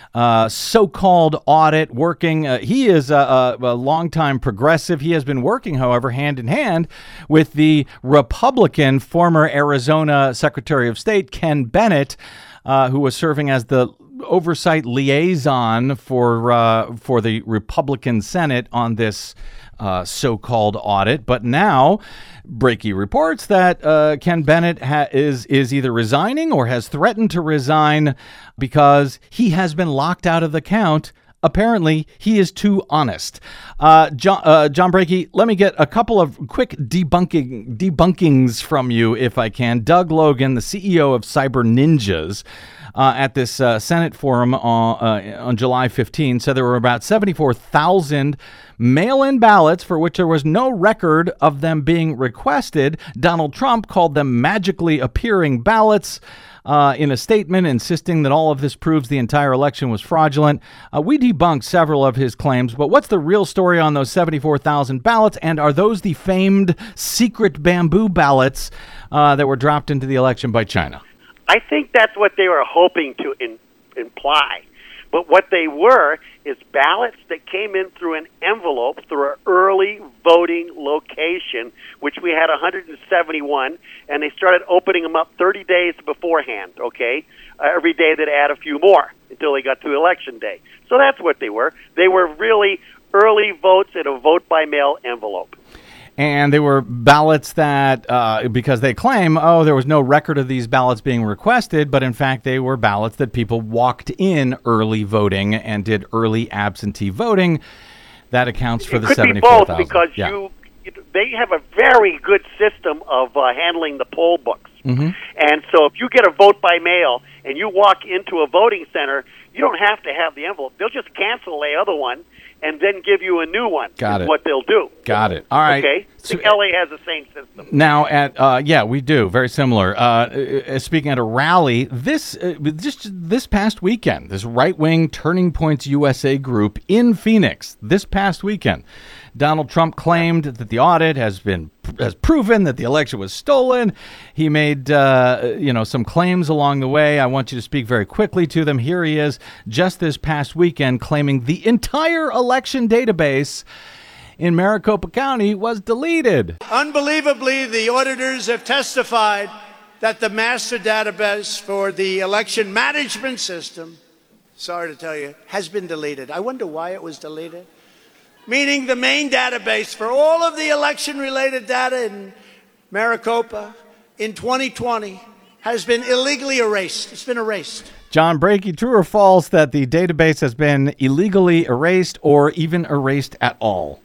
so-called audit working. He is a longtime progressive. He has been working, however, hand in hand with the Republican former Arizona Secretary of State, Ken Bennett, who was serving as the oversight liaison for the Republican Senate on this so-called audit. But now Brakey reports that Ken Bennett is either resigning or has threatened to resign because he has been locked out of the count. Apparently, he is too honest. John Brakey, let me get a couple of quick debunkings from you, if I can. Doug Logan, the CEO of Cyber Ninjas, at this Senate forum on July 15, said there were about 74,000 mail-in ballots for which there was no record of them being requested. Donald Trump called them magically appearing ballots in a statement, insisting that all of this proves the entire election was fraudulent. We debunked several of his claims, but what's the real story on those 74,000 ballots, and are those the famed secret bamboo ballots that were dropped into the election by China? I think that's what they were hoping to imply. But what they were is ballots that came in through an envelope through an early voting location, which we had 171, and they started opening them up 30 days beforehand, okay? Every day they'd add a few more until they got to Election Day. So that's what they were. They were really early votes in a vote-by-mail envelope. And they were ballots that, because they claim, there was no record of these ballots being requested, but in fact they were ballots that people walked in early voting and did early absentee voting. That accounts for the 74,000. It could be both because they have a very good system of handling the poll books. Mm-hmm. And so if you get a vote by mail and you walk into a voting center, you don't have to have the envelope. They'll just cancel the other one and then give you a new one. Got it. What they'll do. Got it. All right. Okay. So, LA has the same system. Now, we do. Very similar. Speaking at a rally, this past weekend, this right-wing Turning Points USA group in Phoenix, this past weekend, Donald Trump claimed that the audit has proven that the election was stolen. He made some claims along the way. I want you to speak very quickly to them. Here he is, just this past weekend, claiming the entire election database in Maricopa County was deleted. Unbelievably, the auditors have testified that the master database for the election management system, sorry to tell you, has been deleted. I wonder why it was deleted. Meaning the main database for all of the election-related data in Maricopa in 2020 has been illegally erased. It's been erased. John Brakey, true or false that the database has been illegally erased or even erased at all?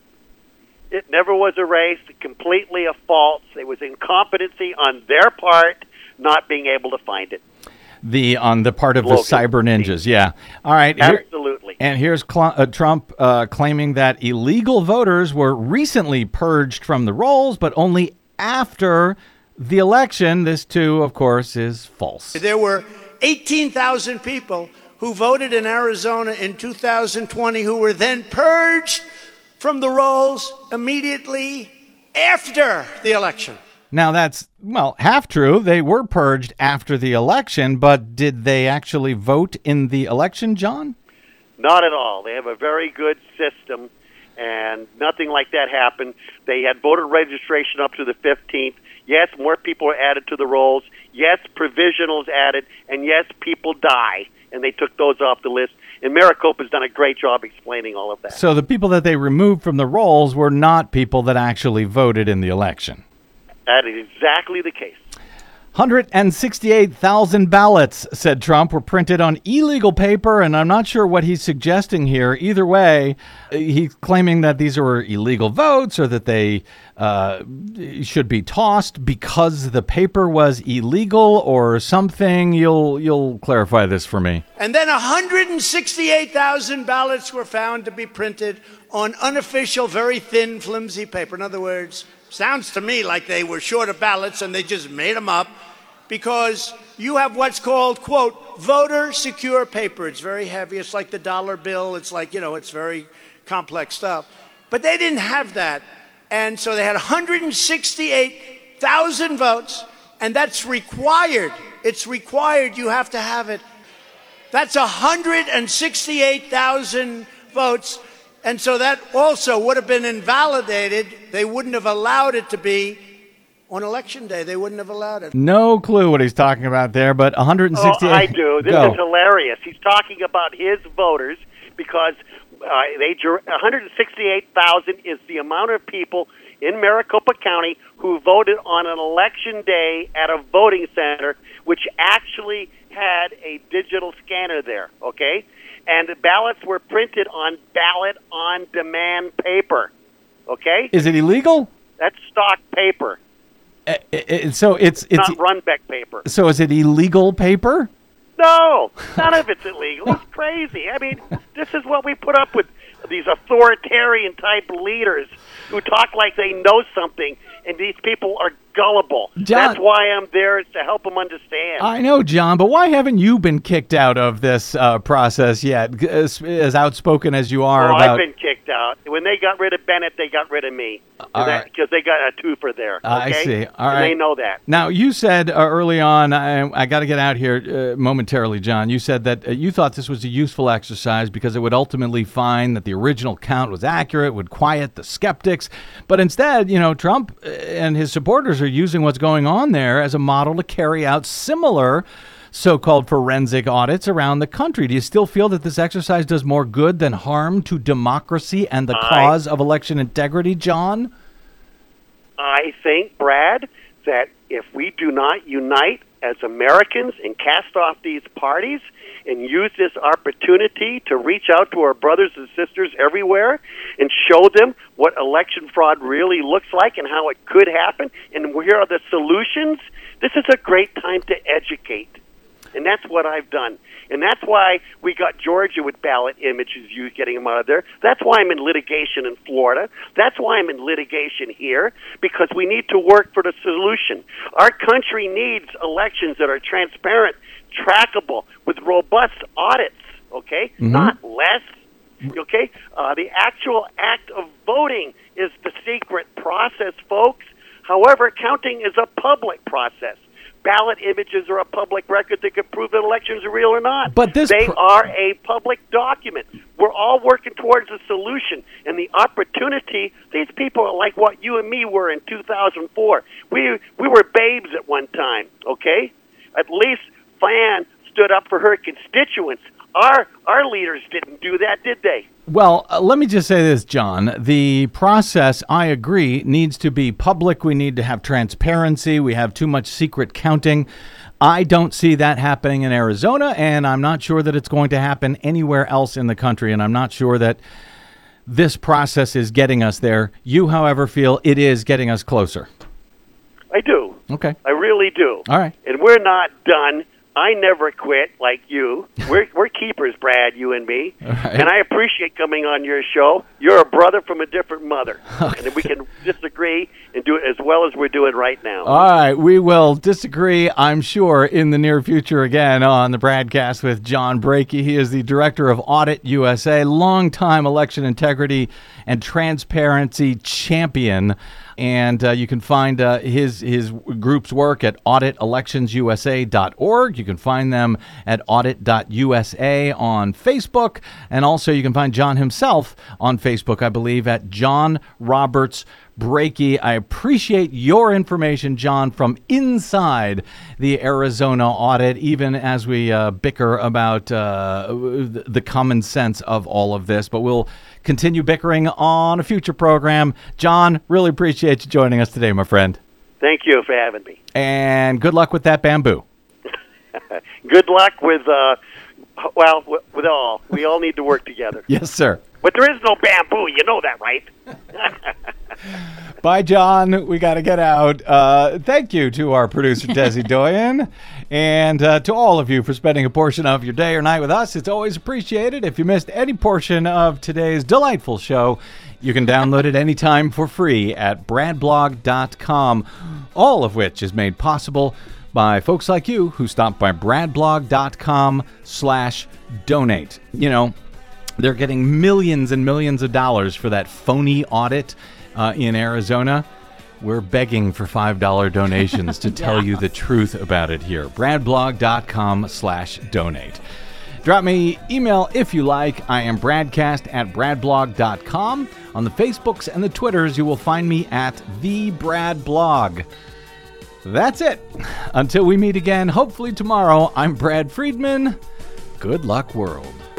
It never was erased. Completely a false. It was incompetency on their part, not being able to find it. On the part of the Cyber Ninjas, yeah. All right. Absolutely. And here's Trump claiming that illegal voters were recently purged from the rolls, but only after the election. This, too, of course, is false. There were 18,000 people who voted in Arizona in 2020 who were then purged from the rolls immediately after the election. Now, that's, half true. They were purged after the election, but did they actually vote in the election, John? Not at all. They have a very good system, and nothing like that happened. They had voter registration up to the 15th. Yes, more people were added to the rolls. Yes, provisionals added. And yes, people die, and they took those off the list. And Maricopa's done a great job explaining all of that. So the people that they removed from the rolls were not people that actually voted in the election. That is exactly the case. 168,000 ballots, said Trump, were printed on illegal paper, and I'm not sure what he's suggesting here. Either way, he's claiming that these are illegal votes or that they should be tossed because the paper was illegal or something. You'll clarify this for me. And then 168,000 ballots were found to be printed on unofficial, very thin, flimsy paper. In other words, sounds to me like they were short of ballots and they just made them up because you have what's called, quote, voter secure paper. It's very heavy. It's like the dollar bill. It's like, it's very complex stuff. But they didn't have that. And so they had 168,000 votes, and that's required. It's required. You have to have it. That's 168,000 votes. And so that also would have been invalidated. They wouldn't have allowed it to be on Election Day. They wouldn't have allowed it. No clue what he's talking about there, but 168. Oh, I do. This is hilarious. He's talking about his voters because 168,000 is the amount of people in Maricopa County who voted on an election day at a voting center, which actually had a digital scanner there, okay? And the ballots were printed on ballot-on-demand paper, okay? Is it illegal? That's stock paper. So it's not Runbeck paper. So is it illegal paper? No, none of it's illegal. It's crazy. I mean, this is what we put up with, these authoritarian-type leaders who talk like they know something, and these people are gullible. John, that's why I'm there, is to help them understand. I know, John, but why haven't you been kicked out of this process yet, as outspoken as you are about... I've been kicked out. When they got rid of Bennett, they got rid of me. Because they got a twofer there. Okay? I see. All right. And they know that. Now, you said early on, I got to get out here momentarily, John. You said that you thought this was a useful exercise because it would ultimately find that the original count was accurate, would quiet the skeptics. But instead, Trump and his supporters are using what's going on there as a model to carry out similar so-called forensic audits around the country. Do you still feel that this exercise does more good than harm to democracy and the cause of election integrity, John? I think, Brad, that if we do not unite as Americans and cast off these parties and use this opportunity to reach out to our brothers and sisters everywhere and show them what election fraud really looks like and how it could happen and where are the solutions, this is a great time to educate. And that's what I've done. And that's why we got Georgia with ballot images used, getting them out of there. That's why I'm in litigation in Florida. That's why I'm in litigation here, because we need to work for the solution. Our country needs elections that are transparent, trackable, with robust audits, okay? Mm-hmm. Not less, okay? The actual act of voting is the secret process, folks. However, counting is a public process. Ballot images are a public record that can prove that elections are real or not. But they are a public document. We're all working towards a solution. And the opportunity, these people are like what you and me were in 2004. We were babes at one time, okay? At least Fan stood up for her constituents. Our leaders didn't do that, did they? Well, let me just say this, John. The process, I agree, needs to be public. We need to have transparency. We have too much secret counting. I don't see that happening in Arizona, and I'm not sure that it's going to happen anywhere else in the country, and I'm not sure that this process is getting us there. You, however, feel it is getting us closer. I do. Okay. I really do. All right. And we're not done. I never quit like you. We're keepers, Brad, you and me. Right. And I appreciate coming on your show. You're a brother from a different mother. Okay. And we can disagree and do it as well as we're doing right now. All right. We will disagree, I'm sure, in the near future again on the Bradcast with John Brakey. He is the director of Audit USA, longtime election integrity and transparency champion. And you can find his group's work at auditelectionsusa.org. You can find them at audit.usa on Facebook. And also you can find John himself on Facebook, I believe, at John Roberts Brakey. I appreciate your information, John, from inside the Arizona audit, even as we bicker about the common sense of all of this. But we'll continue bickering on a future program. John, really appreciate you joining us today, my friend. Thank you for having me. And good luck with that bamboo. Good luck with, with all. We all need to work together. Yes, sir. But there is no bamboo. You know that, right? Bye, John. We got to get out. Thank you to our producer, Desi Doyen, and to all of you for spending a portion of your day or night with us. It's always appreciated. If you missed any portion of today's delightful show, you can download it anytime for free at bradblog.com, all of which is made possible by folks like you who stop by bradblog.com/donate. You know, they're getting millions and millions of dollars for that phony audit in Arizona. We're begging for $5 donations to tell you the truth about it here. bradblog.com/donate. Drop me email if you like. I am bradcast@bradblog.com. On the Facebooks and the Twitters, you will find me at TheBradBlog. That's it. Until we meet again, hopefully tomorrow, I'm Brad Friedman. Good luck, world.